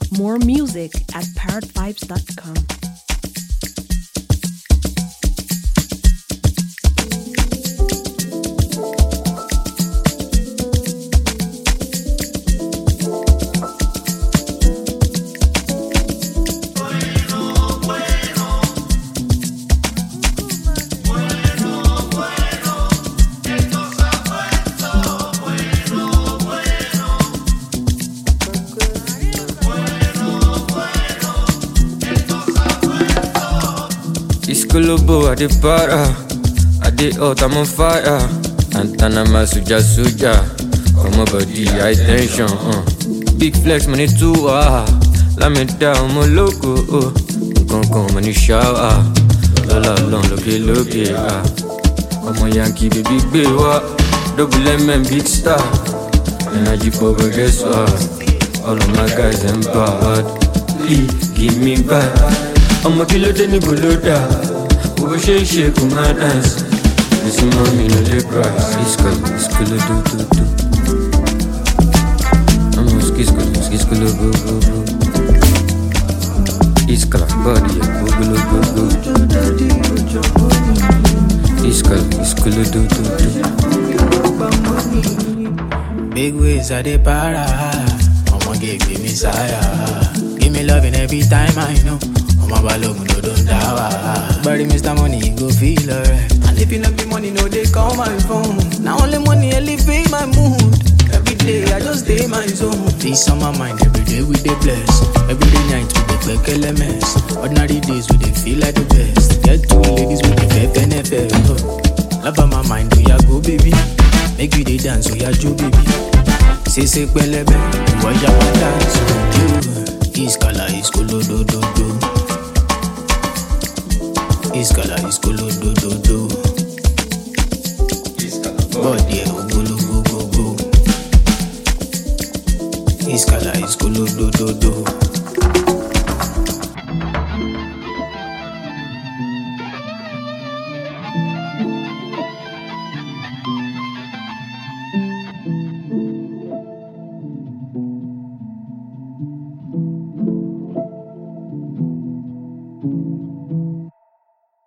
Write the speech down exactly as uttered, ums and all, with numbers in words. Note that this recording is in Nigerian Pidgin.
More music at parrot vibes dot com. Iskolobo, I dey para, I dey hot, I'm on fire. Antanama suja suja, come on body, high tension. Uh. Big flex, money too ah. Lame down, mo loco, oh. Gon gon, money shower. Lola long, loki loki ah. Come on Yankee, baby, big wa. Double M and big star. Energy for guess what? All of my guys empowered. Lee, give me back. I'm a killer, then you below that. Over shake, shake, come on, dance. This is mommy, no lip price. It's cool, it's cool, do, do, do. I'm on skis, cool, skis, cool, go, go, go. It's cool, body, go, go, go, go. It's cool, it's cool, do, do, do. Big ways are the para. I'ma give me messiah. Give me loving every time I know. My balogun no don't die. Bury Mister Money, go feel alright. And if you not be money, no they call my phone. Now only money elevate my mood. Every day I just stay my zone. Peace on my mind, every day we dey bless. Every day night we dey click L M S. Ordinary days we dey feel like the best. Get two ladies with the F N F L. Love on my mind, we ya go baby. Make we dey dance, we ya jo baby. Say say pelebe, we ya dance. Iskala iskolo do do do. Iskala iskolo do do do. Body ogolo go go go. Iskala iskolo do do do.